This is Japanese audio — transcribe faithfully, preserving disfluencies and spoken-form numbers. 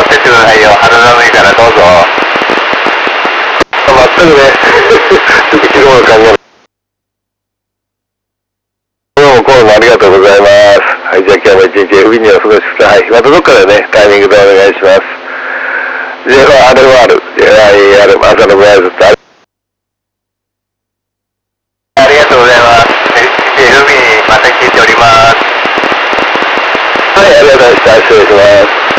ってってくださいよ。肌寒いからどうぞ。 全くね、ちょっと着るもの考える。どうもコールもありがとうございます。はい、じゃあ今日も一日 エフビー にお過ごしください。またどっかでね、タイミングでお願いします。ジェファー アールエムアール、ジェファー エーアール、朝のブライズってあありがとうございます。エフビー にまた聞いております。 はい、ありがとうございました。失礼します。